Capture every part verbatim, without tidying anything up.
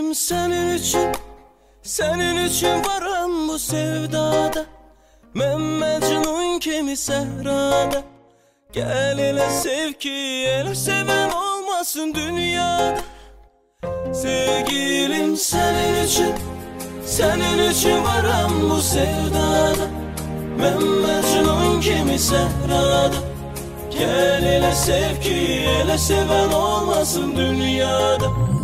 Sevgilim senin için, senin için varım bu sevdada. Ben Mecnun kimi sehrada. Gel ele sev ki ele seven olmasın dünyada. Sevgilim senin için, senin için varım bu sevdada. Ben Mecnun kimi sehrada. Gel ele sev ki ele seven olmasın dünyada.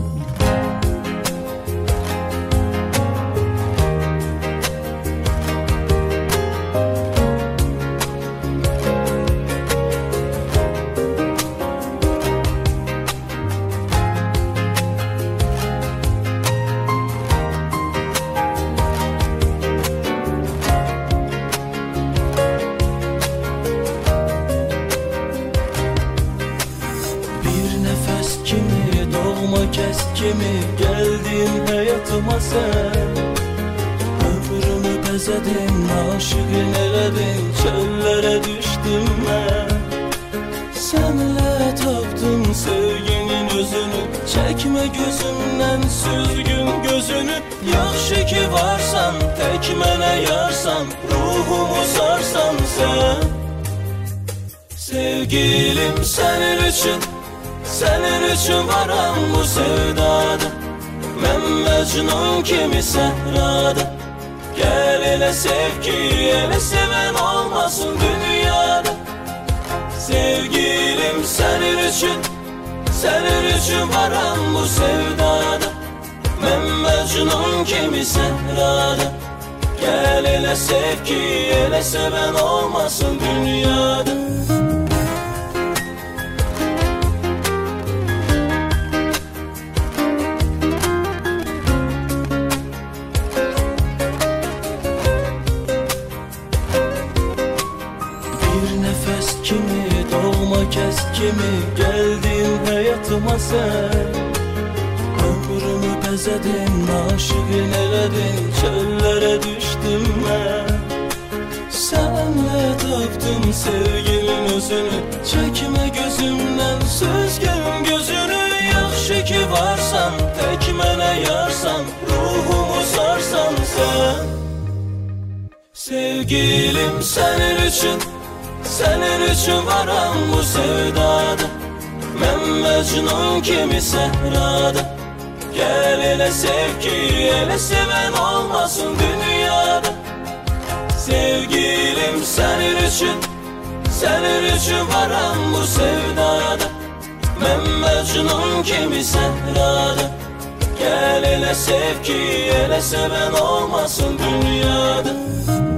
Kimi doğma kes kimi geldin hayatıma sen. Ömrümü bezedin, aşıkın eledin, çöllere düştüm ben. Seninle taptım sevginin özünü, çekme gözümden süzgün gözünü. Yaxşı ki varsan, tek mene yarsan, ruhumu sarsan sen. Sevgilim senin için, senin için varım bu sevdada. Ben Mecnun kimi sehrada. Gel ele sev ki ele seven olmasın dünyada. Sevgilim senin için, senin için varım bu sevdada. Ben Mecnun kimi sehrada. Gel ele sev ki ele seven olmasın dünyada. Kimi doğma kes kimi geldin hayatıma sen. Ömrümü bezedin, aşıkın eledin, çöllere düştüm ben. Seninle taptım sevginin özünü, çekme gözümden süzgün gözünü. Yaxşı ki varsan, tek mene yarsan, ruhumu sarsan sen. Sevgilim senin için, senin için varım bu sevdada. Ben Mecnun kimi sehrada. Gel ele sev ki ele seven olmasın dünyada. Sevgilim senin için, senin için varım bu sevdada. Ben Mecnun kimi sehrada. Gel ele sev ki ele seven olmasın dünyada.